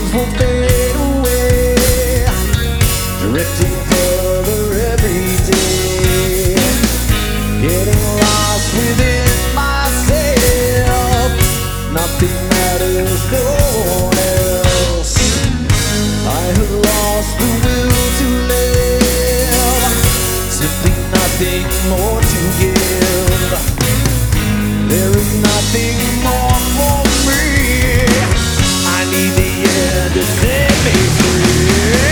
dreams will fade away, drifting further every day, getting lost within myself. Nothing matters, no one else. I have lost the will to live, simply nothing more to give. There is nothing more for me. I need the end to set me free.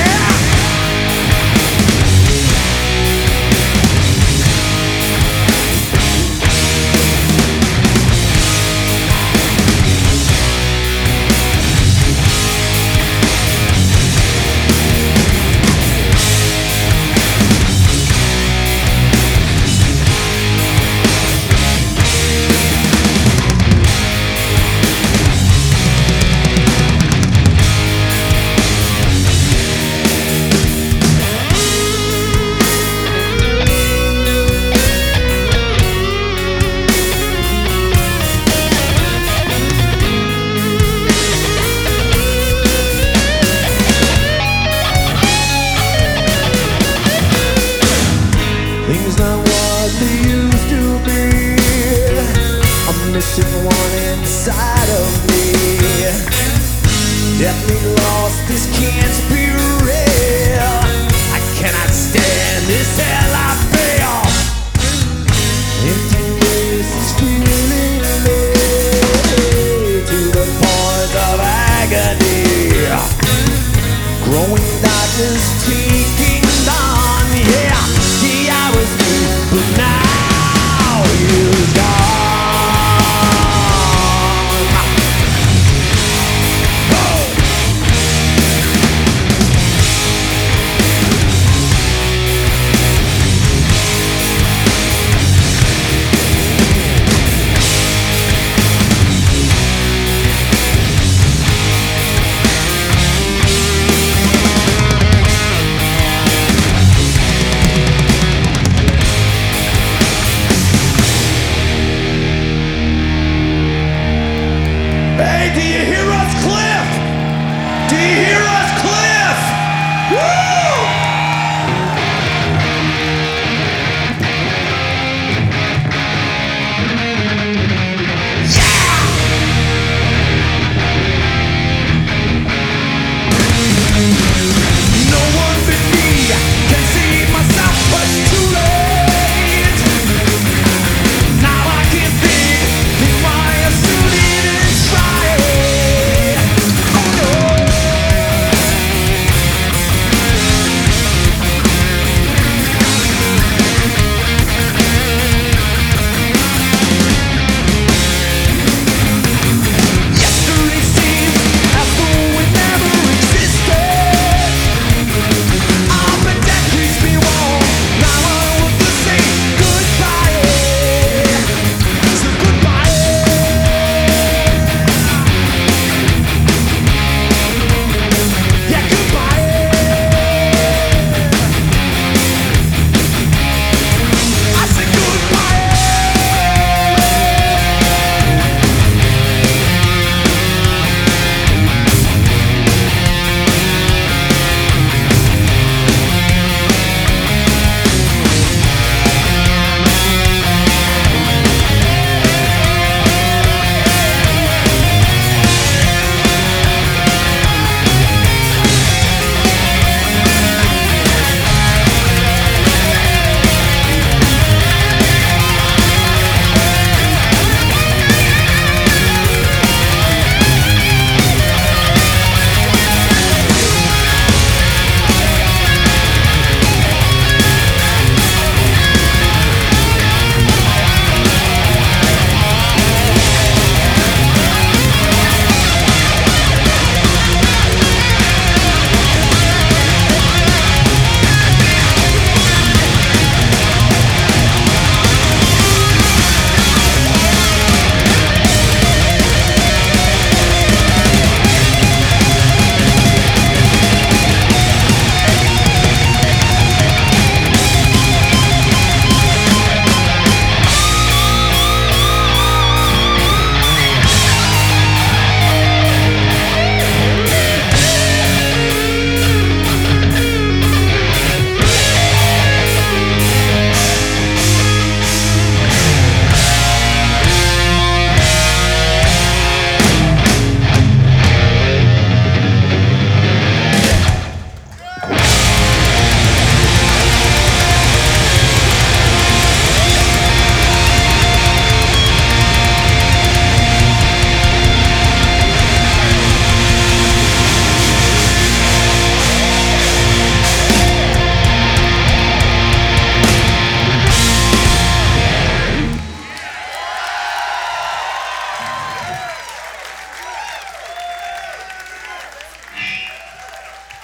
Things not what they used to be. I'm missing one inside of me. Deathly lost, this can't be real. I cannot stand this hell I feel. Empty waste is feeling me to the point of agony. Growing darkness taking on, yeah. I was new, but now